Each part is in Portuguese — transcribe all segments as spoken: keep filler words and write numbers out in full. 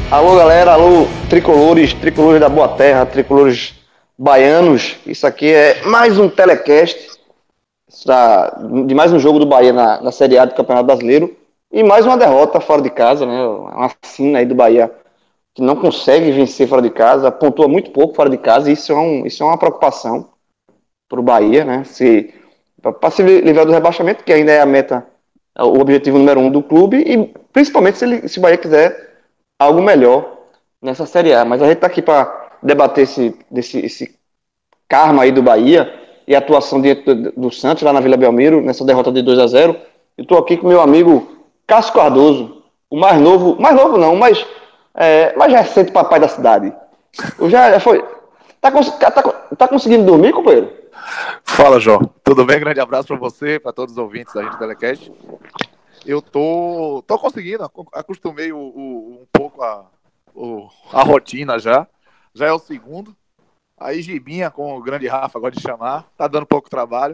Alô, galera, alô, tricolores, tricolores da Boa Terra, tricolores baianos. Isso aqui é mais um telecast da- de mais um jogo do Bahia na, na Série A do Campeonato Brasileiro e mais uma derrota fora de casa, né? Uma sina aí do Bahia que não consegue vencer fora de casa, pontua muito pouco fora de casa e isso é, um, isso é uma preocupação para o Bahia, né? Se, para se livrar do rebaixamento, que ainda é a meta, o objetivo número um do clube e principalmente se, ele, se o Bahia quiser algo melhor nessa Série A. Mas a gente está aqui para debater esse, desse, esse karma aí do Bahia e a atuação diante do, do Santos lá na Vila Belmiro, nessa derrota de dois a zero. Eu estou aqui com meu amigo Cássio Cardoso, o mais novo, mais novo não, mas é, mais recente papai da cidade. Eu já, já foi. Tá, tá, tá, tá conseguindo dormir, companheiro? Fala, João. Tudo bem? Grande abraço para você, para todos os ouvintes da gente Telecast. Eu tô, tô conseguindo, acostumei o, o, um pouco a, o, a rotina já. Já é o segundo. Aí Gibinha, com o grande Rafa, gosta de chamar, tá dando pouco trabalho.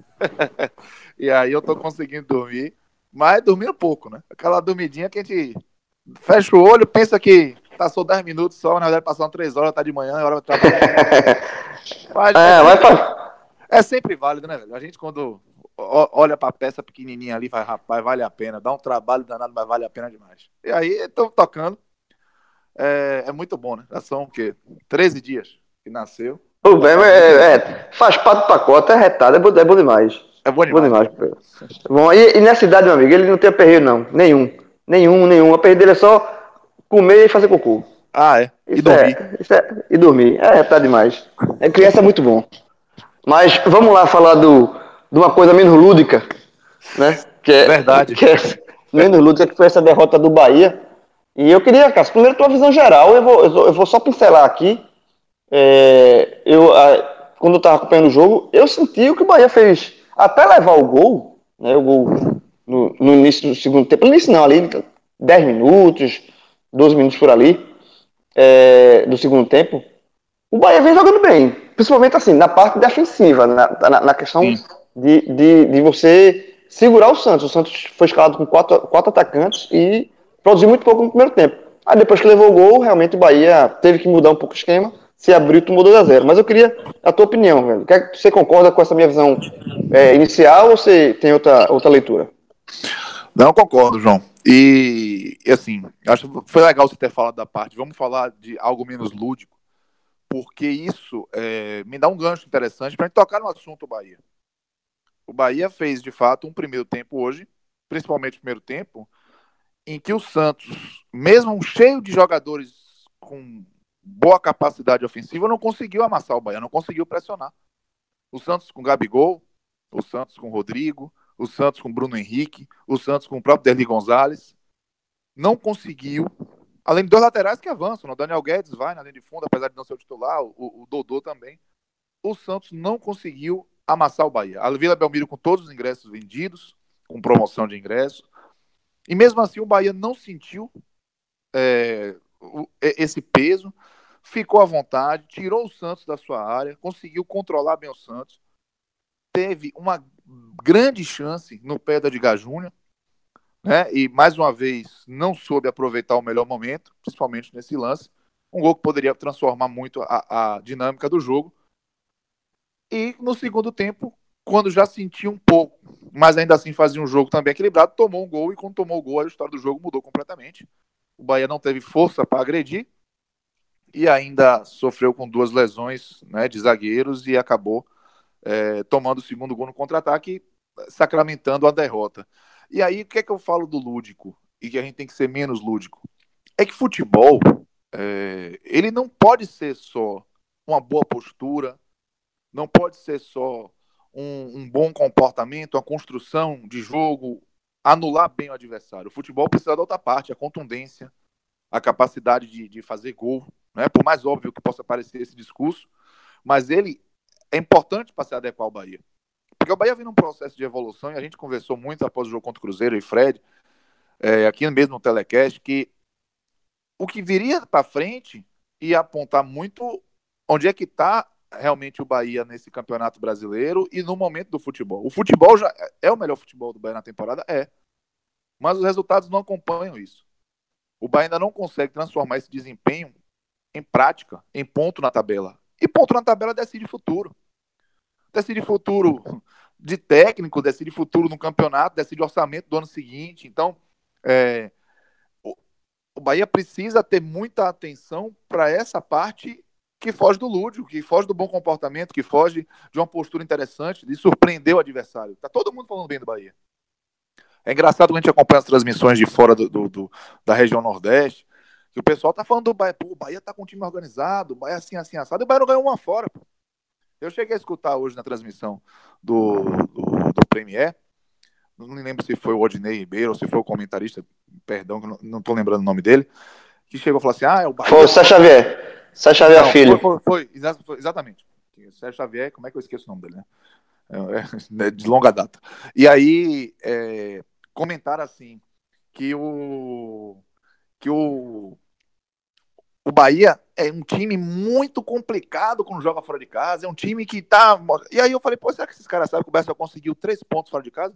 E aí eu tô conseguindo dormir, mas dormindo pouco, né? Aquela dormidinha que a gente fecha o olho, pensa que passou dez minutos só, na verdade passaram três horas, tá de manhã, é hora de trabalhar de novo. Mas é É, vai sempre, pra... é sempre válido, né, velho? A gente, quando olha pra peça pequenininha ali, faz, rapaz, vale a pena. Dá um trabalho danado, mas vale a pena demais. E aí, estamos tocando. É, é muito bom, né? Já são o quê? treze dias que nasceu. O Já Bem faz muito é, tempo. é, faz parte do pacote, é retado, é bom, é bom demais. É bom Bom demais, demais, velho. companheiro. Bom, e, e nessa idade, meu amigo, ele não tem aperreio, não. Nenhum. Nenhum, nenhum. O aperreio dele é só comer e fazer cocô. Ah, é. E Isso dormir. é, isso é. E dormir. É, tá demais. É criança é muito bom. Mas vamos lá falar do, de uma coisa menos lúdica, né? Que é, Verdade. que é menos lúdica, que foi essa derrota do Bahia. E eu queria, Cássio, primeiro tua visão geral, eu vou, eu vou, eu vou só pincelar aqui. É, eu, a, quando eu estava acompanhando o jogo, eu senti o que o Bahia fez até levar o gol, né? O gol no, no início do segundo tempo. No início não, ali, dez minutos, doze minutos por ali, é, do segundo tempo. O Bahia vem jogando bem, principalmente assim, na parte defensiva, na, na, na questão Sim. de, de, de você segurar o Santos. O Santos foi escalado com quatro, quatro atacantes e produziu muito pouco no primeiro tempo. Aí depois que levou o gol, realmente o Bahia teve que mudar um pouco o esquema, se abriu e tomou dois a zero. Mas eu queria a tua opinião, velho. Quer, você concorda com essa minha visão é, inicial ou você tem outra, outra leitura? Não concordo, João. E, assim, acho que foi legal você ter falado da parte. Vamos falar de algo menos lúdico, porque isso é, me dá um gancho interessante para a gente tocar no assunto Bahia. O Bahia fez, de fato, um primeiro tempo hoje, principalmente o primeiro tempo, em que o Santos, mesmo cheio de jogadores com boa capacidade ofensiva, não conseguiu amassar o Bahia, não conseguiu pressionar. O Santos com Gabigol, o Santos com Rodrigo, o Santos com Bruno Henrique, o Santos com o próprio Derli Gonzalez, não conseguiu, além de dois laterais que avançam, o Daniel Guedes vai na linha de fundo, apesar de não ser o titular, o, o Dodô também. O Santos não conseguiu amassar o Bahia. A Vila Belmiro com todos os ingressos vendidos, com promoção de ingressos, e mesmo assim o Bahia não sentiu é, esse peso, ficou à vontade, tirou o Santos da sua área, conseguiu controlar bem o Santos, teve uma grande chance no pé da Edgar Júnior, né? E mais uma vez não soube aproveitar o melhor momento, principalmente nesse lance. Um gol que poderia transformar muito a, a dinâmica do jogo. E no segundo tempo, quando já sentiu um pouco, mas ainda assim fazia um jogo também equilibrado, tomou um gol e quando tomou o gol a história do jogo mudou completamente. O Bahia não teve força para agredir e ainda sofreu com duas lesões, né, de zagueiros e acabou é, tomando o segundo gol no contra-ataque, sacramentando a derrota. E aí, o que é que eu falo do lúdico? E que a gente tem que ser menos lúdico? É que futebol, é, ele não pode ser só uma boa postura, não pode ser só um, um bom comportamento, a construção de jogo, anular bem o adversário. O futebol precisa da outra parte, a contundência, a capacidade de, de fazer gol, né? Por mais óbvio que possa parecer esse discurso, mas ele é importante para se adequar ao Bahia. Porque o Bahia vem num processo de evolução e a gente conversou muito após o jogo contra o Cruzeiro e Fred, é, aqui mesmo no Telecast, que o que viria para frente ia apontar muito onde é que está realmente o Bahia nesse campeonato brasileiro e no momento do futebol. O futebol já é o melhor futebol do Bahia na temporada? É. Mas os resultados não acompanham isso. O Bahia ainda não consegue transformar esse desempenho em prática, em ponto na tabela. E ponto na tabela decide futuro. Decide futuro de técnico, decide futuro no campeonato, decide orçamento do ano seguinte. Então, é, o, o Bahia precisa ter muita atenção para essa parte que foge do lúdico, que foge do bom comportamento, que foge de uma postura interessante, de surpreender o adversário. Tá todo mundo falando bem do Bahia. É engraçado quando a gente acompanha as transmissões de fora do, do, do, da região Nordeste, que o pessoal tá falando do Bahia. Pô, o Bahia tá com um time organizado, o Bahia assim, assim, assado, e o Bahia não ganhou uma fora. Pô. Eu cheguei a escutar hoje na transmissão do, do, do Premier, não me lembro se foi o Odinei Ribeiro ou se foi o comentarista, perdão, que não, não tô lembrando o nome dele, que chegou e falou assim, ah, é o Bahia... Foi o Sérgio Xavier. Sérgio Xavier Não, Filho. foi, foi, foi, foi, exatamente. Sérgio Xavier, como é que eu esqueço o nome dele, né? É, é de longa data. E aí, é, comentaram assim, que o que o, o Bahia é um time muito complicado quando joga fora de casa, é um time que tá... E aí eu falei, pô, será que esses caras sabem que o Bahia só conseguiu três pontos fora de casa?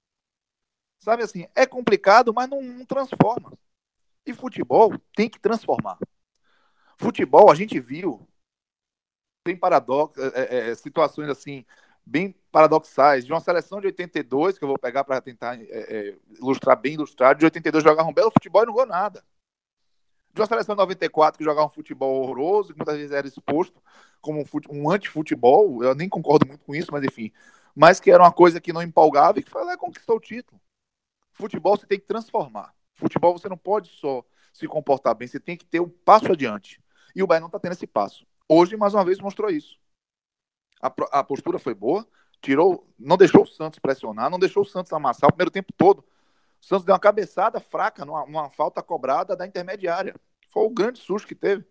Sabe assim, é complicado, mas não, não transforma. E futebol tem que transformar. Futebol, a gente viu, tem paradoxo, é, é, é, situações assim, bem paradoxais, de uma seleção de oitenta e dois, que eu vou pegar para tentar é, é, ilustrar bem ilustrado, de oitenta e dois jogava um belo futebol e não ganhou nada. De uma seleção de noventa e quatro que jogava um futebol horroroso, que muitas vezes era exposto como um, fute, um anti-futebol, eu nem concordo muito com isso, mas enfim, mas que era uma coisa que não empolgava e que foi lá e conquistou o título. Futebol você tem que transformar. Futebol você não pode só se comportar bem, você tem que ter um passo adiante. E o Bahia não está tendo esse passo. Hoje, mais uma vez, mostrou isso. A, a postura foi boa, tirou, não deixou o Santos pressionar, não deixou o Santos amassar o primeiro tempo todo. O Santos deu uma cabeçada fraca numa, numa falta cobrada da intermediária. Foi o grande susto que teve.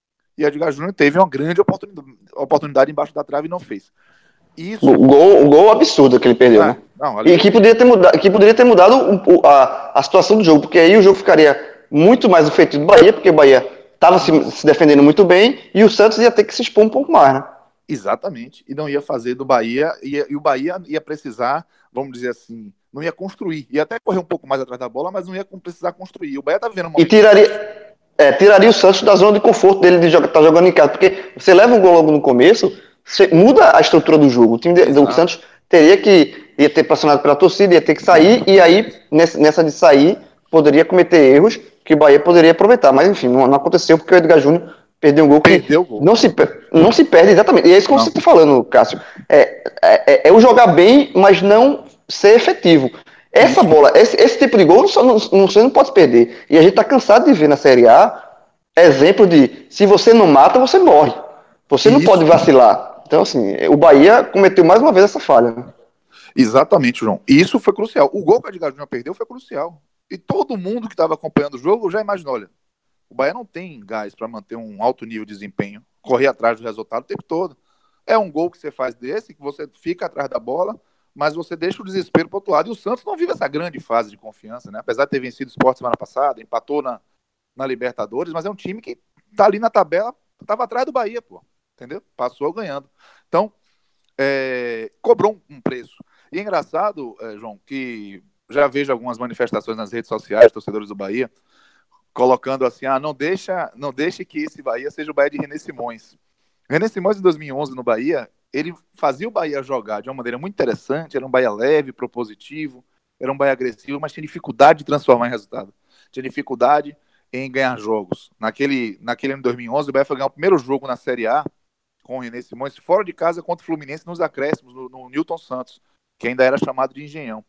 E Edgar Júnior teve uma grande oportunidade, oportunidade embaixo da trave e não fez. Isso. O gol, o gol absurdo que ele perdeu, É, né? não, ali... E que poderia ter mudado, que poderia ter mudado o, a, a situação do jogo, porque aí o jogo ficaria muito mais efetivo do Bahia, porque o Bahia estava se, se defendendo muito bem e o Santos ia ter que se expor um pouco mais, né? Exatamente. E não ia fazer do Bahia, ia, e o Bahia ia precisar, vamos dizer assim, não ia construir. Ia até correr um pouco mais atrás da bola, mas não ia precisar construir. O Bahia tá vivendo um E momento tiraria, difícil. é, tiraria o Santos da zona de conforto dele de estar tá jogando em casa, porque você leva um gol logo no começo, você muda a estrutura do jogo. O time de, do Exato. Santos teria que ia ter pressionado pela torcida, ia ter que sair, e aí, nessa de sair, poderia cometer erros que o Bahia poderia aproveitar. Mas, enfim, não, não aconteceu porque o Edgar Júnior perdeu um gol que Perdeu o gol. não se, não se perde, exatamente. E é isso que Não. você está falando, Cássio. É, é, é o jogar bem, mas não ser efetivo. Essa Isso. bola, esse, esse tipo de gol, não, não, você não pode perder. E a gente está cansado de ver na Série A exemplo de se você não mata, você morre. Você não Isso. pode vacilar. Então, assim, o Bahia cometeu mais uma vez essa falha. Né? Exatamente, João. E isso foi crucial. O gol que o Edgar Júnior perdeu foi crucial. E todo mundo que estava acompanhando o jogo já imaginou, olha, o Bahia não tem gás para manter um alto nível de desempenho, correr atrás do resultado o tempo todo. É um gol que você faz desse, que você fica atrás da bola, mas você deixa o desespero para o outro lado. E o Santos não vive essa grande fase de confiança, né? Apesar de ter vencido o Sport semana passada, empatou na, na Libertadores, mas é um time que tá ali na tabela, estava atrás do Bahia, pô. Entendeu? Passou ganhando. Então, é, cobrou um preço. E é engraçado, é, João, que já vejo algumas manifestações nas redes sociais, torcedores do Bahia, colocando assim, ah, não deixa, não deixe que esse Bahia seja o Bahia de René Simões. René Simões, em dois mil e onze, no Bahia, ele fazia o Bahia jogar de uma maneira muito interessante, era um Bahia leve, propositivo, era um Bahia agressivo, mas tinha dificuldade de transformar em resultado. Tinha dificuldade em ganhar jogos. Naquele, naquele ano de dois mil e onze, o Bahia foi ganhar o primeiro jogo na Série A com o René Simões, fora de casa contra o Fluminense nos acréscimos, no, no Newton Santos, que ainda era chamado de Engenhão.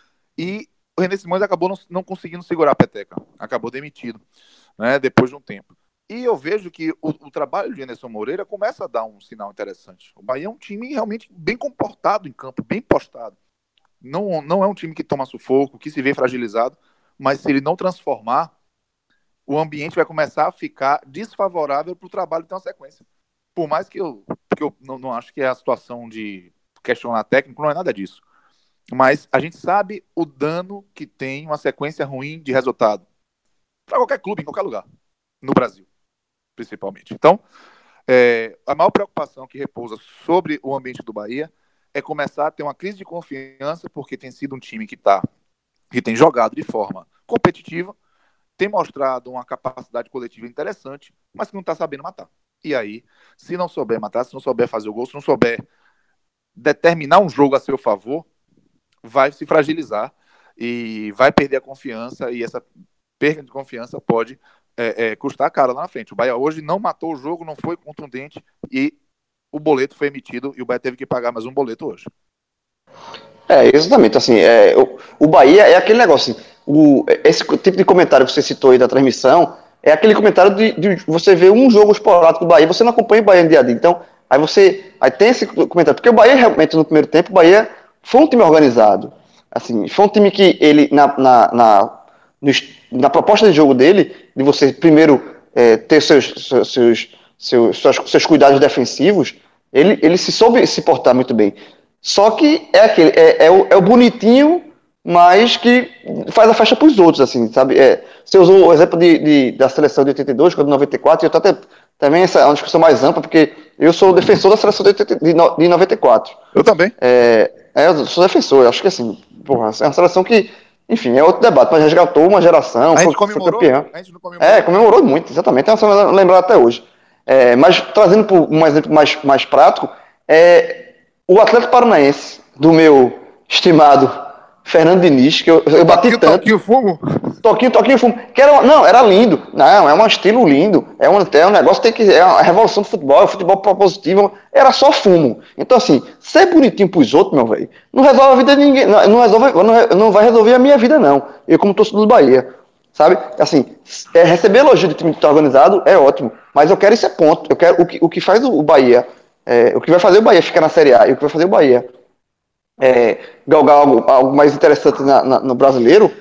E o René Simões acabou não, não conseguindo segurar a peteca, acabou demitido, né, depois de um tempo. E eu vejo que o, o trabalho de Anderson Moreira começa a dar um sinal interessante. O Bahia é um time realmente bem comportado em campo, bem postado. Não, não é um time que toma sufoco, que se vê fragilizado, mas se ele não transformar, o ambiente vai começar a ficar desfavorável para o trabalho ter uma sequência. Por mais que eu, que eu não, não acho que é a situação de questionar técnico, não é nada disso. Mas a gente sabe o dano que tem uma sequência ruim de resultado. Para qualquer clube, em qualquer lugar. No Brasil, principalmente. Então, é, a maior preocupação que repousa sobre o ambiente do Bahia é começar a ter uma crise de confiança, porque tem sido um time que, tá, que tem jogado de forma competitiva, tem mostrado uma capacidade coletiva interessante, mas que não está sabendo matar. E aí, se não souber matar, se não souber fazer o gol, se não souber determinar um jogo a seu favor, vai se fragilizar e vai perder a confiança, e essa perda de confiança pode é, é, custar caro lá na frente. O Bahia hoje não matou o jogo, não foi contundente, e o boleto foi emitido, e o Bahia teve que pagar mais um boleto hoje. É, exatamente, assim, é, o, o Bahia é aquele negócio, assim, o, esse tipo de comentário que você citou aí da transmissão, é aquele comentário de, de você ver um jogo esporádico do Bahia, você não acompanha o Bahia no dia a dia, então, aí você, aí tem esse comentário, porque o Bahia realmente no primeiro tempo, o Bahia foi um time organizado, assim, foi um time que ele, na, na, na, no, na proposta de jogo dele, de você primeiro é, ter seus, seus, seus, seus, seus, seus cuidados defensivos, ele, ele se soube se portar muito bem. Só que é aquele, é, é, o, é o bonitinho, mas que faz a festa pros outros, assim, sabe? É, você usou o exemplo de, de, da seleção de oitenta e dois, quando de noventa e quatro, e eu tô até, também essa é uma discussão mais ampla, porque eu sou defensor da seleção de, oitenta, de, de noventa e quatro. Eu também. É, é, eu sou defensor, eu acho que assim, porra, é uma seleção que, enfim, é outro debate, mas resgatou uma geração, A foi, gente foi comemorou? campeão. A gente não comemorou? É, comemorou muito, exatamente, é uma seleção lembrada até hoje. É, mas trazendo por um exemplo mais, mais prático, é o Atlético Paranaense, do meu estimado Fernando Diniz, que eu, eu bati Toquinho, tanto. toquinho, fumo? Toquinho, toquinho, fumo. Que era, não, era lindo. Não, é um estilo lindo. É um, é um negócio que tem que. É uma revolução do futebol, é um futebol propositivo. Era só fumo. Então, assim, ser bonitinho pros outros, meu velho, não resolve a vida de ninguém. Não, não, resolve, não, não vai resolver a minha vida, não. Eu, como torcedor do Bahia. Sabe? Assim, é, receber elogio de time que tá organizado é ótimo. Mas eu quero esse ponto. Eu quero o que, o que faz o Bahia. É, o que vai fazer o Bahia ficar na Série A e o que vai fazer o Bahia é, galgar algo, algo mais interessante na, na, no brasileiro,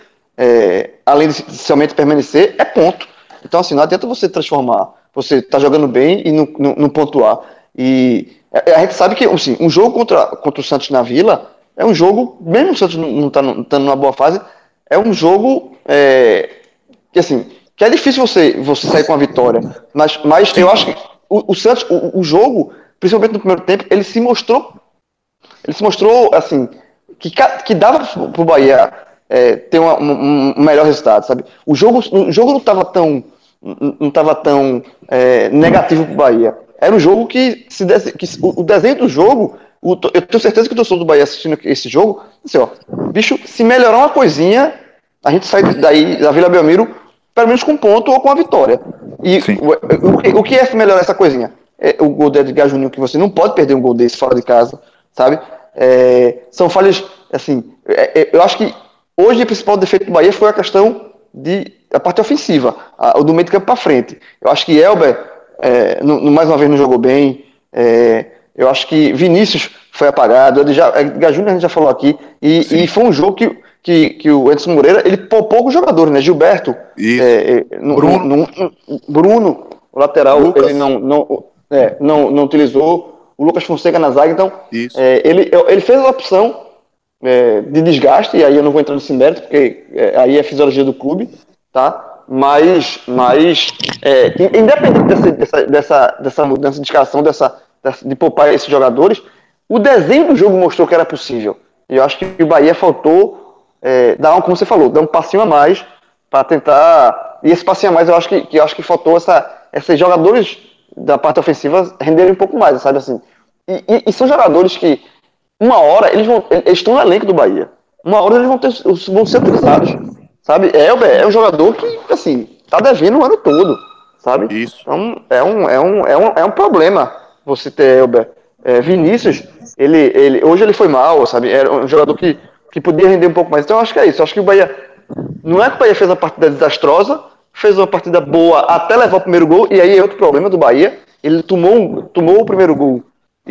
é, além de somente permanecer, é ponto. Então, assim, não adianta você transformar, você tá jogando bem e não, não, não pontuar. E a, a gente sabe que, assim, um jogo contra, contra o Santos na Vila é um jogo, mesmo o Santos não está tá numa boa fase, é um jogo é, que, assim, que é difícil você, você sair com a vitória. Mas, mas eu acho que o, o Santos, o, o jogo, principalmente no primeiro tempo, ele se mostrou ele se mostrou, assim, que, que dava pro Bahia é, ter uma, um, um melhor resultado, sabe? O jogo, o jogo não estava tão, não tava tão é, negativo pro Bahia. Era um jogo que, se que o, o desenho do jogo, o, eu tenho certeza que o torcedor do Bahia assistindo esse jogo, assim, ó, bicho, se melhorar uma coisinha, a gente sai daí da Vila Belmiro, pelo menos com um ponto ou com a vitória. E o, o, que, o que é melhorar essa coisinha? É o gol de Edgar Juninho, que você não pode perder um gol desse fora de casa, sabe? É, são falhas, assim, é, é, eu acho que hoje o principal defeito do Bahia foi a questão de a parte ofensiva, a, o do meio de campo para frente. Eu acho que Elber, é, no, no, mais uma vez, não jogou bem. É, eu acho que Vinícius foi apagado. Edgar Júnior a gente já falou aqui. E, e foi um jogo que, que, que o Edson Moreira ele poupou os jogadores, né? Gilberto, é, no, Bruno. No, no, Bruno, o lateral, Lucas. Ele não, não, é, não, não utilizou. O Lucas Fonseca na zaga, então é, ele, ele fez a opção é, de desgaste, e aí eu não vou entrar nesse mérito, porque é, aí é a fisiologia do clube, tá? Mas, mas é, independente dessa, dessa, dessa, dessa mudança de escalação, dessa, dessa, de poupar esses jogadores, o desenho do jogo mostrou que era possível. E eu acho que o Bahia faltou é, dar um, como você falou, dar um passinho a mais para tentar. E esse passinho a mais eu acho que, que, eu acho que faltou essa, esses jogadores da parte ofensiva renderem um pouco mais, sabe assim? E, e, e são jogadores que, uma hora, eles, vão, eles estão no elenco do Bahia. Uma hora eles vão, ter, vão ser utilizados, sabe? Elber é um jogador que, assim, tá devendo o ano todo, sabe? Isso. Então, é um, é um, é um, é um problema você ter Elber. É, Vinícius, ele, ele, hoje ele foi mal, sabe? Era um jogador que, que podia render um pouco mais. Então, eu acho que é isso. Eu acho que o Bahia, não é que o Bahia fez uma partida desastrosa, fez uma partida boa até levar o primeiro gol, e aí é outro problema do Bahia. Ele tomou, tomou o primeiro gol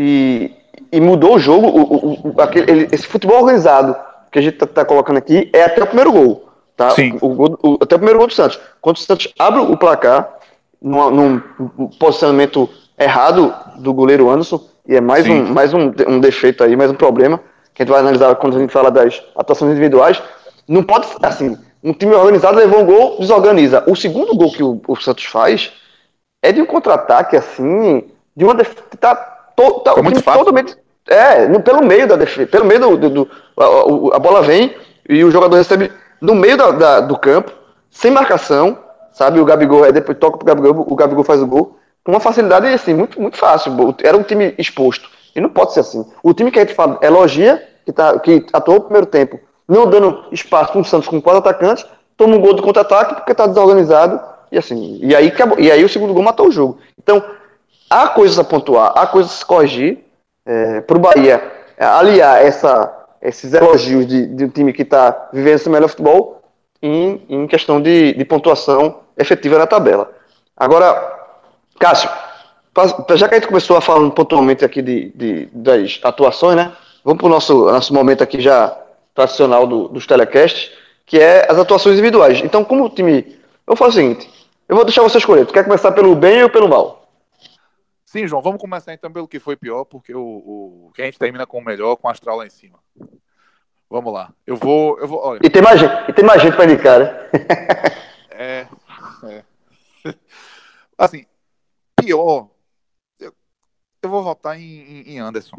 e, e mudou o jogo. O, o, o, aquele, ele, esse futebol organizado que a gente tá, tá colocando aqui é até o primeiro gol. Tá? O, o, o, até o primeiro gol do Santos. Quando o Santos abre o placar, num, num posicionamento errado do goleiro Anderson, e é mais, um, mais um, um defeito aí, mais um problema, que a gente vai analisar quando a gente fala das atuações individuais. Não pode, assim, um time organizado levou um gol, desorganiza. O segundo gol que o, o Santos faz é de um contra-ataque, assim, de uma defesa. Tá, to, tá, o time totalmente. É, no, pelo meio da defesa. Pelo meio do. do, do a, a, bola vem e o jogador recebe no meio da, da, do campo. sem marcação, sabe? O Gabigol, é, depois toca pro Gabigol, o Gabigol faz o gol, com uma facilidade, assim, muito, muito fácil. Era um time exposto. E não pode ser assim. O time que a gente fala, elogia, que, tá, que atuou no primeiro tempo, não dando espaço para o Santos com quatro atacantes, toma um gol do contra-ataque porque está desorganizado. E assim, e aí, acabou, e aí o segundo gol matou o jogo. Então, há coisas a pontuar, há coisas a se corrigir é, para o Bahia aliar essa, esses elogios de, de um time que está vivendo esse melhor futebol em, em questão de, de pontuação efetiva na tabela. Agora, Cássio, já que a gente começou a falar pontualmente aqui de, de, das atuações, né? Vamos para o nosso, nosso momento aqui já tradicional do, dos telecasts, que é as atuações individuais. Então, como o time. Eu vou fazer o seguinte: eu vou deixar você escolher. Tu quer começar pelo bem ou pelo mal? Sim, João, vamos começar então pelo que foi pior, porque o, o que a gente termina com o melhor, com o astral lá em cima. Vamos lá. Eu vou. Eu vou olha. E tem mais gente, e tem mais gente para indicar, né? É, é. Assim, pior. Eu, eu vou votar em, em, em Anderson.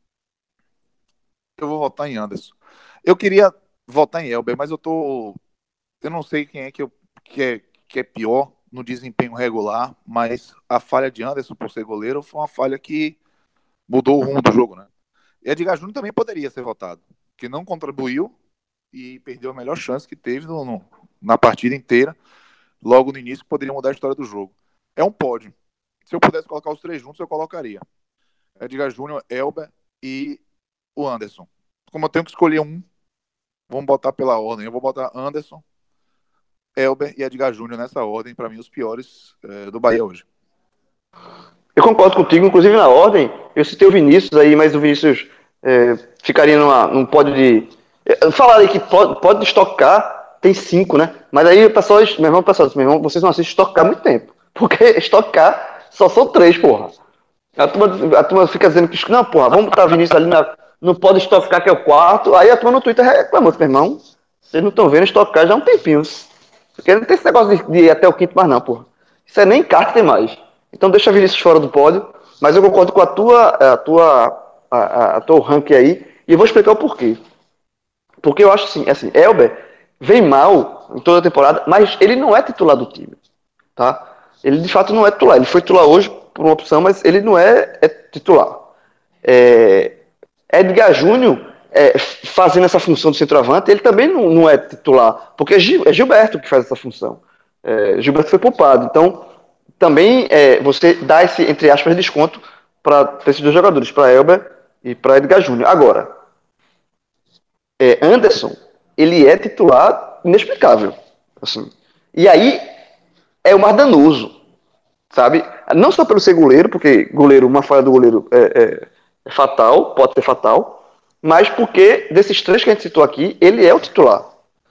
Eu vou votar em Anderson. Eu queria votar em Elber, mas eu tô. Eu não sei quem é que, eu, que, é, que é pior no desempenho regular, mas a falha de Anderson por ser goleiro foi uma falha que mudou o rumo do jogo, né? E Edgar Júnior também poderia ser votado, que não contribuiu e perdeu a melhor chance que teve no, no, na partida inteira. Logo no início, poderia mudar a história do jogo. É um pódio. Se eu pudesse colocar os três juntos, eu colocaria Edgar Júnior, Elber e o Anderson. Como eu tenho que escolher um, vamos botar pela ordem. Eu vou botar Anderson, Elber e Edgar Júnior nessa ordem, para mim, os piores é, do Bahia hoje. Eu concordo contigo, inclusive na ordem, eu citei o Vinícius aí, mas o Vinícius é, ficaria numa, num pódio de. Falaram aí que pode, pode estocar, tem cinco, né? Mas aí o pessoal, meu irmão, pessoal, meu irmão, vocês não assistem estocar há muito tempo. Porque estocar só são três, porra. A turma, a turma fica dizendo que, não, porra, vamos botar o Vinícius ali na. Não pode estocar, que é o quarto. Aí a turma no Twitter reclamou, meu irmão. Vocês não estão vendo estocar já há um tempinho. Porque não tem esse negócio de, de ir até o quinto mais, não, porra. Isso é nem kart tem mais. Então deixa Vinícius fora do pódio. Mas eu concordo com a tua, a tua, a, a, a tua ranking aí. E eu vou explicar o porquê. Porque eu acho assim, assim, Elber vem mal em toda a temporada, mas ele não é titular do time, tá? Ele de fato não é titular. Ele foi titular hoje por uma opção, mas ele não é, é titular. É, Edgar Júnior é, fazendo essa função de centroavante, ele também não, não é titular, porque é, Gil, é Gilberto que faz essa função. É, Gilberto foi poupado, então também é, você dá esse, entre aspas, desconto para esses dois jogadores, para Elber e para Edgar Júnior. Agora, é, Anderson, ele é titular inexplicável. Assim. E aí é o mais danoso, sabe? Não só pelo ser goleiro, porque goleiro, uma falha do goleiro é, é, é fatal, pode ser fatal, mas porque desses três que a gente citou aqui, ele é o titular.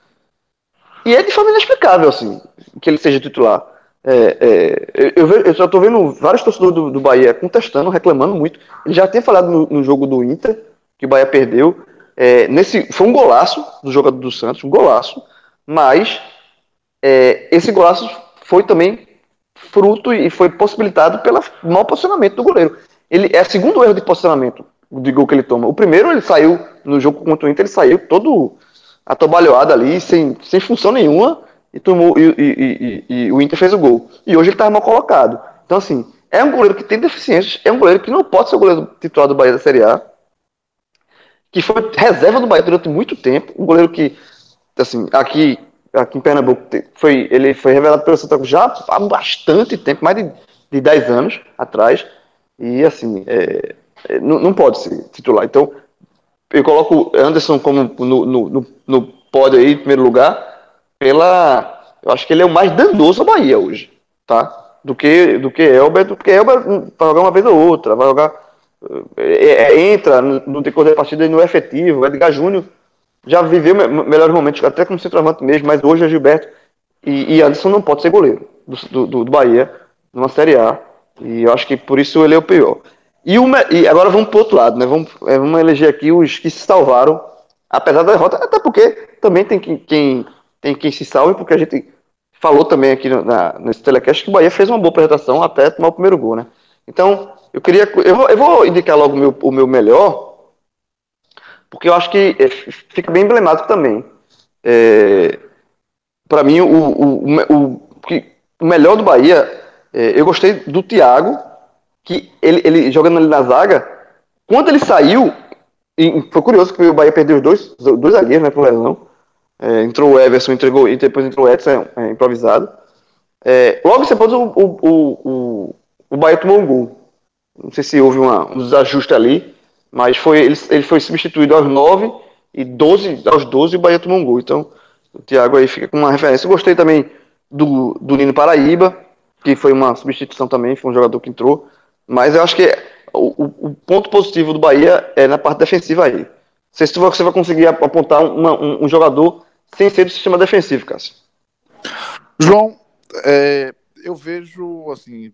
E é de forma inexplicável, assim, que ele seja titular. É, é, eu, eu, já estou vendo vários torcedores do, do Bahia contestando, reclamando muito. Ele já tinha falado no, no jogo do Inter, que o Bahia perdeu. É, nesse, foi um golaço do jogador do Santos, um golaço, mas é, esse golaço foi também fruto e foi possibilitado pelo mau posicionamento do goleiro. Ele é o segundo erro de posicionamento de gol que ele toma. O primeiro, ele saiu no jogo contra o Inter, ele saiu todo atobalhoado ali, sem, sem função nenhuma, e, tomou, e, e, e, e o Inter fez o gol. E hoje ele estava mal colocado. Então, assim, é um goleiro que tem deficiências, é um goleiro que não pode ser o goleiro titular do Bahia da Série A, que foi reserva do Bahia durante muito tempo, um goleiro que, assim, aqui, aqui em Pernambuco, foi, ele foi revelado pelo Santa Cruz já há bastante tempo, mais de, de dez anos atrás, e, assim, é, é, não, não pode ser titular. Então, eu coloco Anderson como no, no, no, no pódio aí, em primeiro lugar, pela. Eu acho que ele é o mais danoso ao Bahia hoje, tá? Do que, do que Elber, porque Elber vai jogar uma vez ou outra, vai jogar. É, é, entra no decorrer da partida e não é efetivo. Edgar Júnior já viveu me melhores momentos, até como centroavante mesmo, mas hoje é Gilberto e, e Anderson não pode ser goleiro do, do, do Bahia numa Série A. E eu acho que por isso ele é o pior. E, uma, e agora vamos para o outro lado, né? Vamos, é, vamos eleger aqui os que se salvaram, apesar da derrota, até porque também tem quem, quem, tem quem se salve, porque a gente falou também aqui no, na, nesse telecast que o Bahia fez uma boa apresentação até tomar o primeiro gol, né? Então, eu queria. Eu vou, eu vou indicar logo o meu, o meu melhor, porque eu acho que é, fica bem emblemático também. É, para mim, o, o, o, o, o melhor do Bahia, é, eu gostei do Thiago, que ele, ele jogando ali na zaga, quando ele saiu, e foi curioso que o Bahia perdeu os dois, os dois zagueiros, né, pro lesão. É, entrou o Everson, entregou, e depois entrou o Edson, é, improvisado. É, logo depois o, o, o, o, o Bahia tomou um gol. Não sei se houve uma, um desajuste ali, mas foi, ele, ele foi substituído aos nove e doze, aos doze o Bahia tomou um gol. Então, o Thiago aí fica com uma referência. Eu gostei também do, do Nino Paraíba, que foi uma substituição também, foi um jogador que entrou. Mas eu acho que o, o ponto positivo do Bahia é na parte defensiva aí. Não sei se você vai conseguir apontar uma, um, um jogador sem ser do sistema defensivo, Cássio. João, é, eu vejo assim,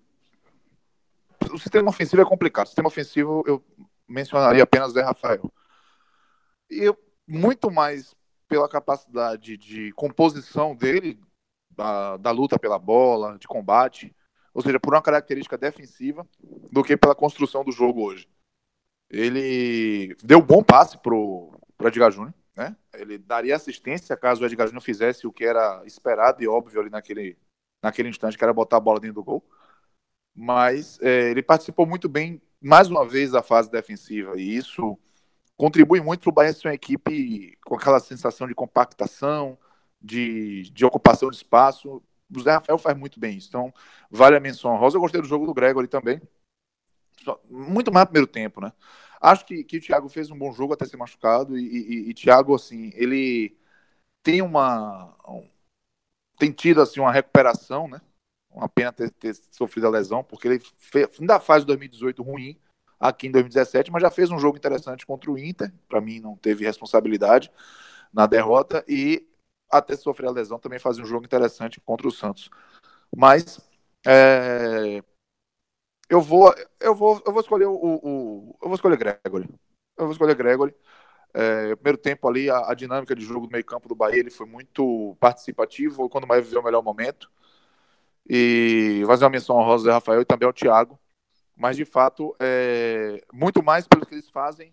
o sistema ofensivo é complicado. O sistema ofensivo eu mencionaria apenas Zé Rafael. E eu, muito mais pela capacidade de composição dele, da, da luta pela bola, de combate, ou seja, por uma característica defensiva, do que pela construção do jogo hoje. Ele deu bom passe pro, pro Edgar Júnior, né? Ele daria assistência caso o Edgar Júnior fizesse o que era esperado e óbvio ali naquele, naquele instante, que era botar a bola dentro do gol. Mas é, ele participou muito bem, mais uma vez, da fase defensiva, e isso contribui muito para o Bahia ser uma equipe com aquela sensação de compactação, de, de ocupação de espaço. O Zé Rafael faz muito bem isso, então vale a menção rosa. Eu gostei do jogo do Gregory também, muito mais no primeiro tempo, né? Acho que, que o Thiago fez um bom jogo até ser machucado, e, e, e Thiago, assim, ele tem uma... Um, tem tido, assim, uma recuperação, né? Uma pena ter, ter sofrido a lesão, porque ele fez, ainda faz dois mil e dezoito ruim aqui em dois mil e dezessete, mas já fez um jogo interessante contra o Inter. Para mim, não teve responsabilidade na derrota, e até sofrer a lesão também fazia um jogo interessante contra o Santos. Mas é, eu vou eu vou eu vou escolher o, o eu vou escolher Gregory. Eu vou escolher Gregory. É, primeiro tempo ali, a, a dinâmica de jogo do meio campo do Bahia, ele foi muito participativo quando o Bahia viveu o melhor momento. E vou fazer uma menção ao Rosa Rafael e também ao Thiago, mas de fato é muito mais pelo que eles fazem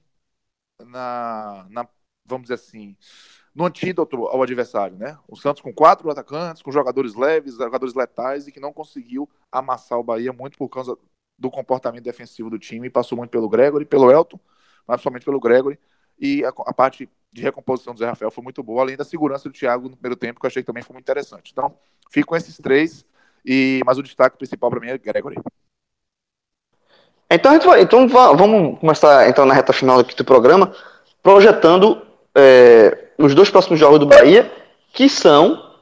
na, na, vamos dizer assim, no antídoto ao adversário, né? O Santos com quatro atacantes, com jogadores leves, jogadores letais, e que não conseguiu amassar o Bahia muito por causa do comportamento defensivo do time, e passou muito pelo Gregory, pelo Elton, mas principalmente pelo Gregory, e a, a parte de recomposição do Zé Rafael foi muito boa, além da segurança do Thiago no primeiro tempo, que eu achei que também foi muito interessante. Então, fico com esses três. E, mas o destaque principal para mim é Gregory. Então, a gente vai, então vamos começar então, na reta final aqui do programa, projetando é, os dois próximos jogos do Bahia, que são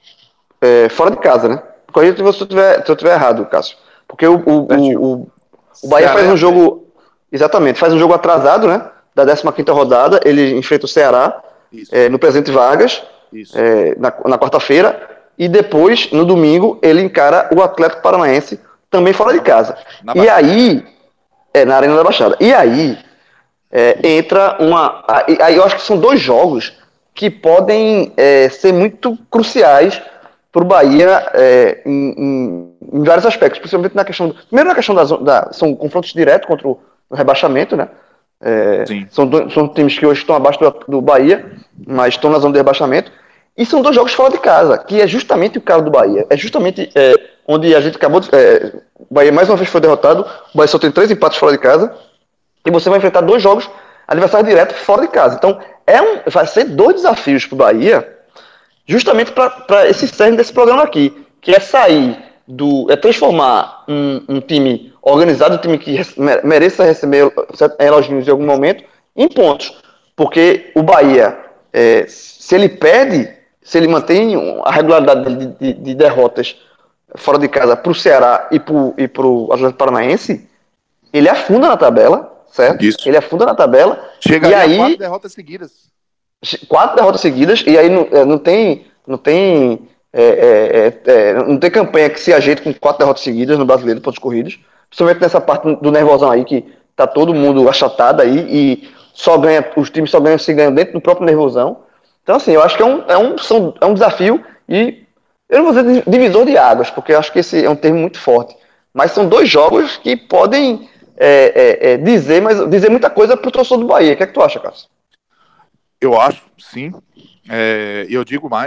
é, fora de casa, né? Corrija se eu estiver se eu tiver errado, Cássio. Porque o, o, o, o, o Bahia faz um jogo. Exatamente, faz um jogo atrasado, né? Da décima quinta rodada, ele enfrenta o Ceará é, no Presidente Vargas, é, na, na quarta-feira. E depois, no domingo, ele encara o Atlético Paranaense, também fora de casa. E aí, é, na Arena da Baixada. E aí, é, entra uma... Aí eu acho que são dois jogos que podem é, ser muito cruciais para o Bahia é, em, em, em vários aspectos, principalmente na questão... Do, primeiro na questão da, da... São confrontos diretos contra o, o rebaixamento, né? É, são, dois, são times que hoje estão abaixo do, do Bahia, mas estão na zona de rebaixamento. E são dois jogos fora de casa, que é justamente o cara do Bahia. É justamente é, onde a gente acabou de... É, o Bahia mais uma vez foi derrotado. O Bahia só tem três empates fora de casa. E você vai enfrentar dois jogos adversários diretos fora de casa. Então, é um, vai ser dois desafios para o Bahia, justamente para esse cerne desse programa aqui, que é sair do... é transformar um, um time organizado, um time que mereça receber elogios em algum momento, em pontos. Porque o Bahia, é, se ele perde, se ele mantém a regularidade de, de, de derrotas fora de casa para o Ceará e para o Atlético Paranaense, ele afunda na tabela, certo? Isso. Ele afunda na tabela. Chegaria e aí, a quatro derrotas seguidas. Quatro derrotas seguidas, e aí não, não tem. Não tem. É, é, é, não tem campanha que se ajeite com quatro derrotas seguidas no brasileiro de pontos corridos. Principalmente nessa parte do nervosão aí, que tá todo mundo achatado aí e só ganha, os times só ganham se ganham dentro do próprio nervosão. Então, assim, eu acho que é um, é um, são, é um desafio e eu não vou dizer divisor de águas, porque eu acho que esse é um termo muito forte. Mas são dois jogos que podem é, é, é, dizer, mas dizer muita coisa pro torcedor do Bahia. O que é que tu acha, Cássio? Eu acho, sim. E é, eu digo mais.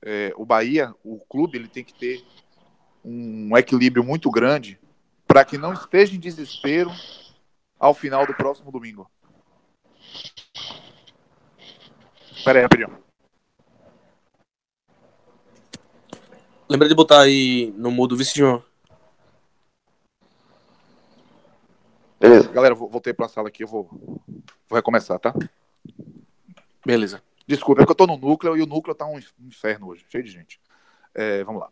é, o Bahia, o clube, ele tem que ter um equilíbrio muito grande para que não esteja em desespero ao final do próximo domingo. Pera aí, rapidinho. Lembra de botar aí no mudo, vice João. Beleza. Galera, vou, voltei para a sala aqui, eu vou, vou recomeçar, tá? Beleza. Desculpa, é que eu tô no núcleo e o núcleo tá um inferno hoje, cheio de gente. É, vamos lá.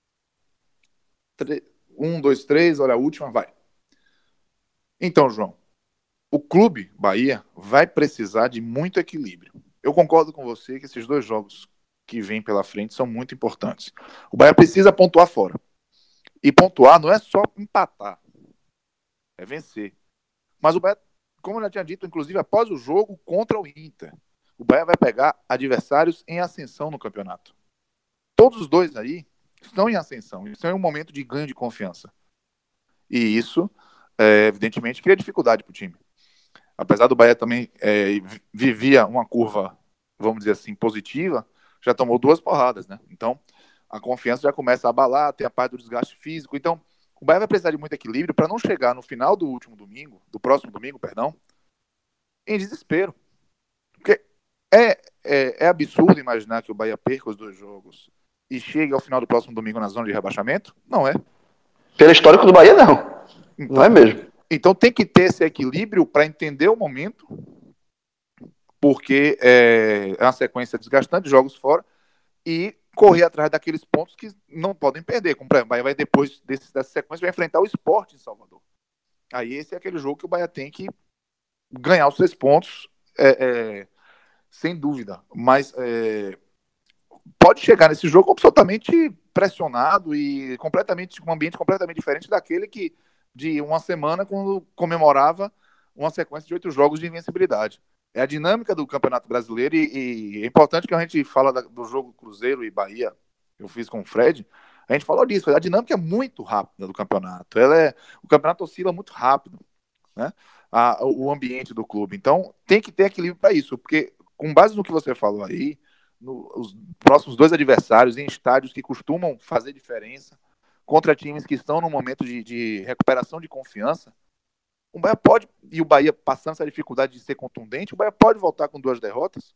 Tre- Um, dois, três, olha a última, vai. Então, João, o clube Bahia vai precisar de muito equilíbrio. Eu concordo com você que esses dois jogos que vêm pela frente são muito importantes. O Bahia precisa pontuar fora. E pontuar não é só empatar, é vencer. Mas o Bahia, como eu já tinha dito, inclusive após o jogo contra o Inter, o Bahia vai pegar adversários em ascensão no campeonato. Todos os dois aí estão em ascensão, estão em um momento de ganho de confiança. E isso, é, evidentemente, cria dificuldade para o time. Apesar do Bahia também é, vivia uma curva, vamos dizer assim, positiva, já tomou duas porradas, né? Então, a confiança já começa a abalar, tem a parte do desgaste físico. Então, o Bahia vai precisar de muito equilíbrio para não chegar no final do último domingo, do próximo domingo, perdão, em desespero. Porque é, é, é absurdo imaginar que o Bahia perca os dois jogos e chegue ao final do próximo domingo na zona de rebaixamento? Não é. Pelo histórico do Bahia, não. Então, não é mesmo. Então tem que ter esse equilíbrio para entender o momento, porque é, é uma sequência desgastante de jogos fora e correr atrás daqueles pontos que não podem perder. Como, por exemplo, o Bahia vai depois desse, dessa sequência vai enfrentar o Sport em Salvador. Aí esse é aquele jogo que o Bahia tem que ganhar os três pontos, é, é, sem dúvida. Mas é, pode chegar nesse jogo absolutamente pressionado e completamente um ambiente completamente diferente daquele que de uma semana quando comemorava uma sequência de oito jogos de invencibilidade. É a dinâmica do Campeonato Brasileiro e, e é importante que a gente fala da, do jogo Cruzeiro e Bahia, eu fiz com o Fred, a gente falou disso, a dinâmica é muito rápida do campeonato. Ela é, o campeonato oscila muito rápido, né? A, o ambiente do clube. Então, tem que ter equilíbrio para isso, porque com base no que você falou aí, no, os próximos dois adversários em estádios que costumam fazer diferença, contra times que estão no momento de, de recuperação de confiança, o Bahia pode, e o Bahia passando essa dificuldade de ser contundente, o Bahia pode voltar com duas derrotas,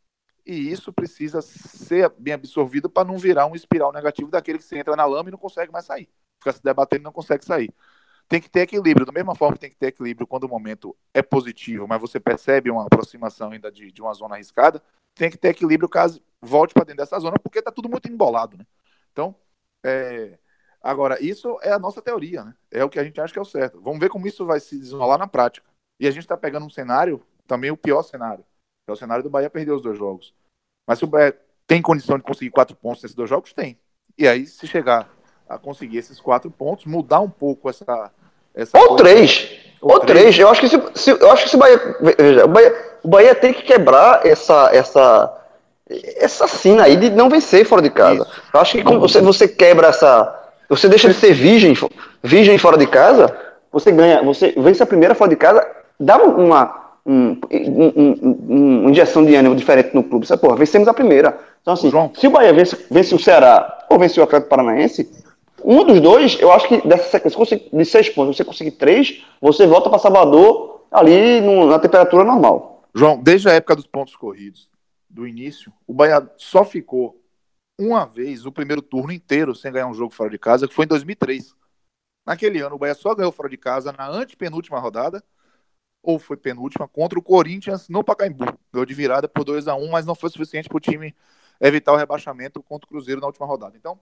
e isso precisa ser bem absorvido para não virar um espiral negativo daquele que você entra na lama e não consegue mais sair. Fica se debatendo e não consegue sair. Tem que ter equilíbrio, da mesma forma que tem que ter equilíbrio quando o momento é positivo, mas você percebe uma aproximação ainda de, de uma zona arriscada, tem que ter equilíbrio caso volte para dentro dessa zona, porque está tudo muito embolado, né? Então, é... agora, isso é a nossa teoria, né? É o que a gente acha que é o certo. Vamos ver como isso vai se desenrolar na prática. E a gente está pegando um cenário, também o pior cenário, que é o cenário do Bahia perder os dois jogos. Mas se o Bahia tem condição de conseguir quatro pontos nesses dois jogos, tem. E aí, se chegar a conseguir esses quatro pontos, mudar um pouco essa... essa Ou coisa, três. Ou, Ou três. três. Eu acho que se, se, eu acho que se o Bahia, veja, o Bahia, o Bahia tem que quebrar essa, essa, essa sina aí de não vencer fora de casa. Isso. Eu acho que quando você, você quebra essa. Você deixa de ser virgem, virgem fora de casa, você ganha, você vence a primeira fora de casa, dá uma, um, um, um, um, uma injeção de ânimo diferente no clube. Você, porra, vencemos a primeira. Então, assim, João, se o Bahia vence, vence o Ceará ou vence o Atlético Paranaense, um dos dois, eu acho que dessa sequência de seis pontos, você conseguir três, você volta para Salvador ali no, na temperatura normal. João, desde a época dos pontos corridos, do início, o Bahia só ficou uma vez o primeiro turno inteiro sem ganhar um jogo fora de casa, que foi em dois mil e três. Naquele ano, o Bahia só ganhou fora de casa na antepenúltima rodada, ou foi penúltima, contra o Corinthians no Pacaembu. Ganhou de virada por dois a um, mas não foi suficiente para o time evitar o rebaixamento contra o Cruzeiro na última rodada. Então,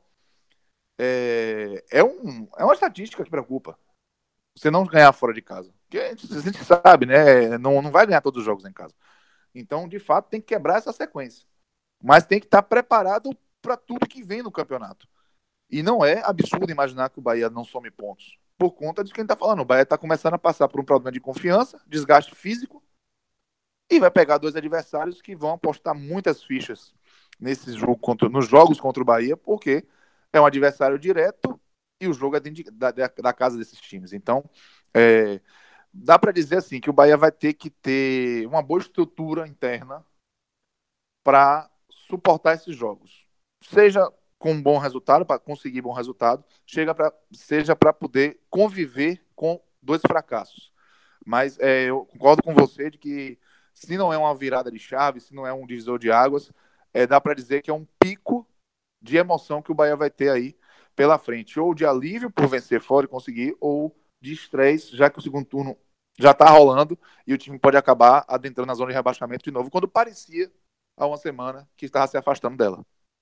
é, é, um, é uma estatística que preocupa. Você não ganhar fora de casa. Porque a gente, a gente sabe, né? Não, não vai ganhar todos os jogos em casa. Então, de fato, tem que quebrar essa sequência. Mas tem que estar preparado para tudo que vem no campeonato. E não é absurdo imaginar que o Bahia não some pontos. Por conta disso que a gente está falando. O Bahia está começando a passar por um problema de confiança, desgaste físico, e vai pegar dois adversários que vão apostar muitas fichas nesse jogo contra, nos jogos contra o Bahia, porque é um adversário direto e o jogo é dentro da, da, da casa desses times. Então, é, dá para dizer assim que o Bahia vai ter que ter uma boa estrutura interna para suportar esses jogos. seja com um bom resultado, para conseguir bom resultado, chega pra, seja para poder conviver com dois fracassos. Mas é, eu concordo com você de que se não é uma virada de chave, se não é um divisor de águas, é, dá para dizer que é um pico de emoção que o Bahia vai ter aí pela frente. Ou de alívio por vencer fora e conseguir, ou de estresse, já que o segundo turno já está rolando e o time pode acabar adentrando na zona de rebaixamento de novo, quando parecia há uma semana que estava se afastando dela.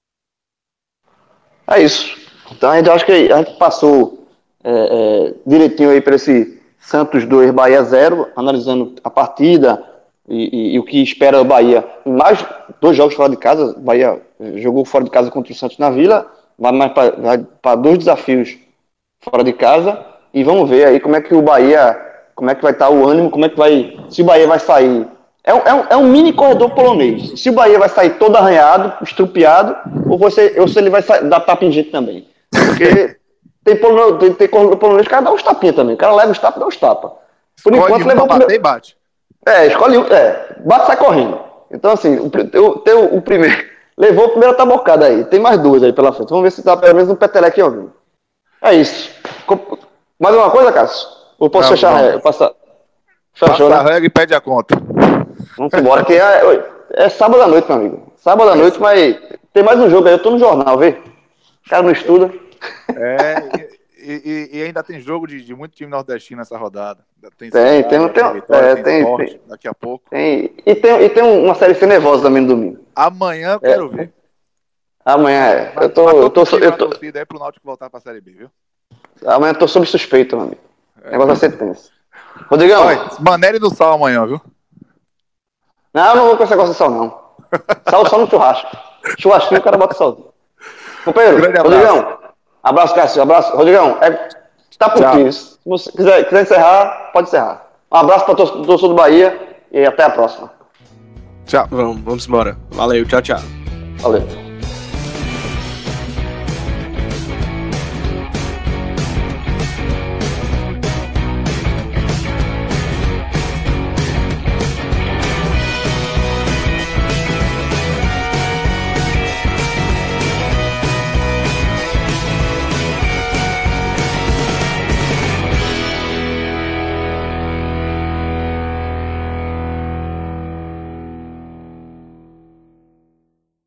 É isso. Então a gente acha que a gente passou é, é, direitinho aí para esse Santos dois, Bahia zero, analisando a partida e, e, e o que espera o Bahia. Mais dois jogos fora de casa, o Bahia jogou fora de casa contra o Santos na Vila, vai mais para dois desafios fora de casa e vamos ver aí como é que o Bahia, como é que vai estar o ânimo, como é que vai, se o Bahia vai sair. É um, é um, é um mini corredor polonês. Se o Bahia vai sair todo arranhado, estrupiado, ou, você, ou se ele vai sair, dar tapa em gente também. Porque tem, polonês, tem, tem corredor polonês que o cara dá uns tapinhas também. O cara leva os tapas e dá uns tapas. Por Escolhe enquanto, um levou pra o bater primeiro... e bate. É, escolhe um. É, bate e sai correndo. Então, assim, o, o, o primeiro. Levou o primeiro tabocada aí. Tem mais duas aí pela frente. Vamos ver se dá pelo menos um peteleque em alguém. É isso. Mais uma coisa, Cássio? Ou posso Não, fechar? vamos. É, passar... Fechou, Passa a né? regra e pede a conta. Vamos embora, que é, é sábado à noite, meu amigo. Sábado à noite, mas tem mais um jogo aí. Eu tô no jornal, vê? O cara não estuda. É, e, e, e ainda tem jogo de, de muito time nordestino nessa rodada. Tem Tem, Ceará, tem, tem, tem, Vitória, é, tem tem, Sport, tem, daqui a pouco. tem. E tem, e tem uma série C nervosa também no domingo. Amanhã eu É. quero ver. Amanhã é. Mas, Eu tô, mas tô eu tô, contigo eu na tô, torcida aí pro Náutico voltar pra Série B, viu? amanhã eu tô sob suspeito, meu amigo. O É. negócio vai ser tenso. Rodrigão. Olha, Manere no sal amanhã, viu? Não, eu não vou com esse negócio de sal, não. Sal só no churrasco. Churrasquinho o cara bota sal. Companheiro, Grande abraço. Rodrigão. Abraço, Cássio. Abraço. Rodrigão, é, tá por Tchau. ti. Se você quiser, quiser encerrar, pode encerrar. Um abraço para o torcedor do Bahia e até a próxima. Tchau. Vamos, vamos embora. Valeu, tchau, tchau. Valeu.